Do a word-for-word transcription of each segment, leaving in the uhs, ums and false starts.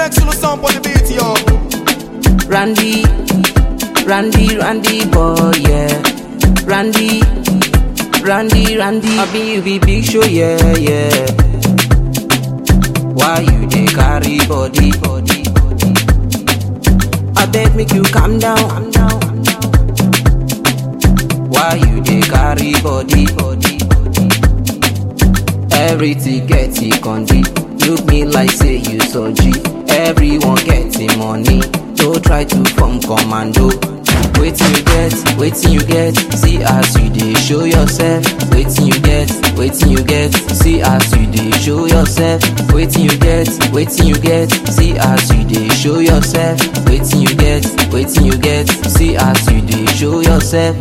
Rex on the sample the beat, yo. Randy, Randy, Randy boy, yeah. Randy, Randy, Randy. I be you be big show, yeah, yeah. Why you dey carry body, body, body? I beg make you calm down, calm down, calm down. Why you dey carry body, body, body? Everything get it condi. Look me like say you so G. Everyone getting money. Don't try to form commando. Waiting you get, waiting you get. See as you dey show yourself. Waiting you get, waiting you get. See as you dey show yourself. Waiting you get, waiting you get. See as you dey show yourself. Waiting you get, waiting you get. See as you dey show yourself.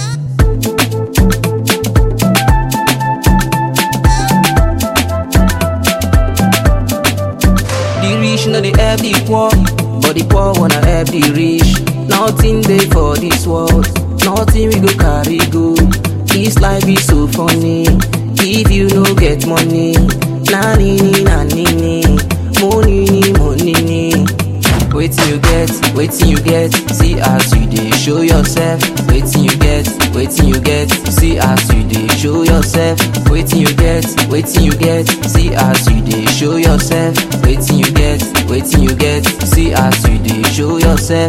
The rich know they help the poor, but the poor wanna help the rich. Nothing dey for this world, nothing we go carry go. This life is so funny, if you no get money. Na ni ni na ni ni, money ni money ni. Waiting you get, waiting you get. See as you dey show yourself. Waiting you get, waiting you get. See as you dey show yourself. Waiting you get, waiting you get. See as you dey show yourself. Waiting you get, waiting you get. See as you dey show yourself.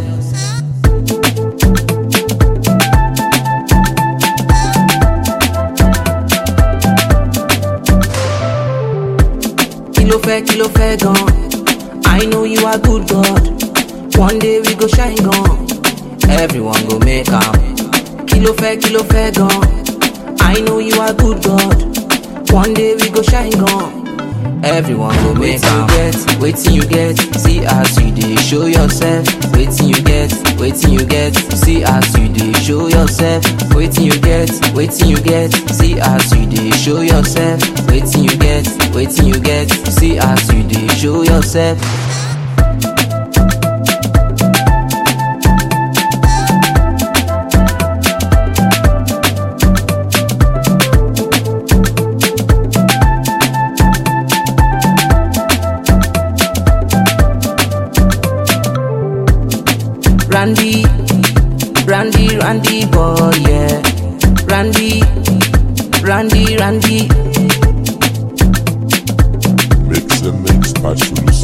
Kilo fẹ́, kilo fẹ́ gan. I know you are good God. One day we go shine gone. Everyone go make am. Kilo fẹ́, kilo fẹ́ gan. I know you are good God. One day we go shine gone. Everyone go make am. Waiting you get, see as you dey show yourself. Waiting you get, waiting you get. See as you dey show yourself. Waiting you get, waiting you get. See as you dey show yourself. Waiting you get, waiting you get. See as you dey show yourself. Randy, Randy, Randy boy, yeah. Randy, Randy, Randy. Mix and mix, patchouli